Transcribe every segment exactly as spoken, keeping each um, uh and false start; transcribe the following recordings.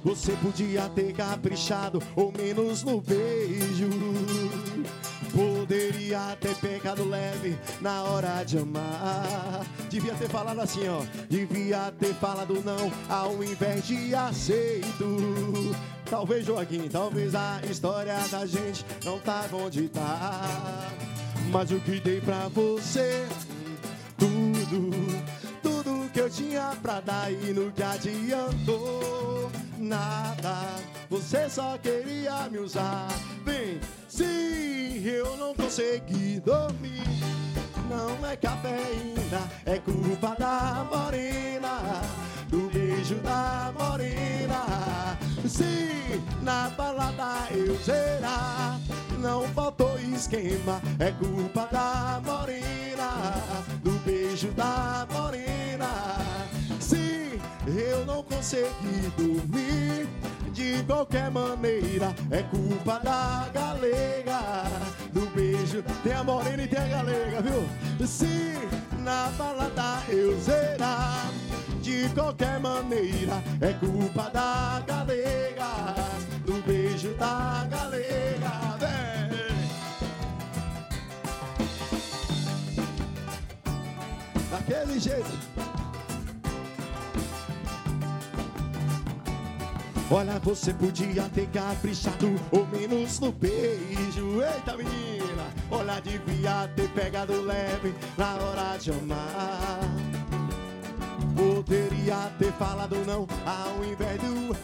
você podia ter caprichado ou menos no beijo. Poderia ter pecado leve na hora de amar. Devia ter falado assim, ó. Devia ter falado não ao invés de aceito. Talvez, Joaquim, talvez a história da gente não tá onde tá. Mas o que dei pra você, tudo, tudo que eu tinha pra dar e no que adiantou nada. Você só queria me usar. Vem, sim, eu não consegui dormir. Não é cafeína, é culpa da morena, do beijo da morena. Sim, na balada eu zerar, não faltou esquema, é culpa da morena, do beijo da morena. Sim, eu não consegui dormir de qualquer maneira, é culpa da galega, do beijo. Tem a morena e tem a galega, viu? Sim, na balada eu zerar, de qualquer maneira, é culpa da galega, do beijo da galega. Vem. Daquele jeito. Olha, você podia ter caprichado ou menos no beijo. Eita, menina, olha, devia ter pegado leve na hora de amar. Poderia ter falado não ao invés do...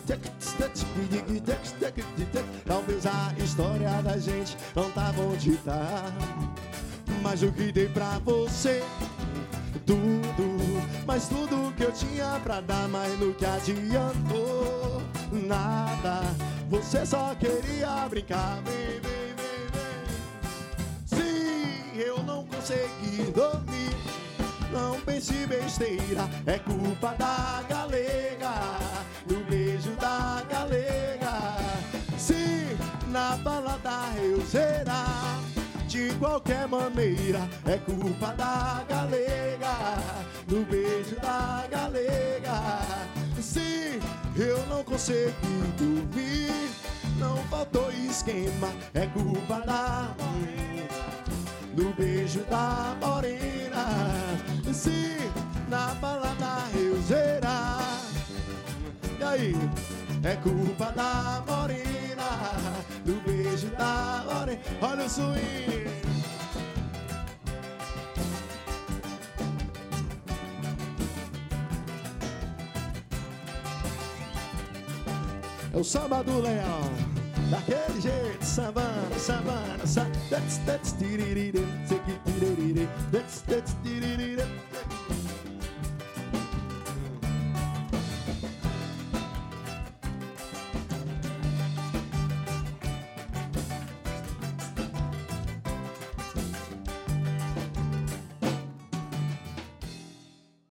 Talvez a história da gente não tá onde tá. Mas o que dei pra você, tudo, mas tudo que eu tinha pra dar, mas no que adiantou nada. Você só queria brincar, vem, vem, vem, vem. Sim, eu não consegui dormir. Não pense besteira, é culpa da galega, do beijo da galega. Sim, na balada eu zerar, de qualquer maneira, é culpa da galega, do beijo da galega. Sim, eu não consegui dormir, não faltou esquema, é culpa da morena, do beijo da morena. Sim, na balada eu zerar, e aí? É culpa da morena, do beijo da morena. Olha o swing. É o samba do leão, daquele jeito, sambando, sambando, sambando.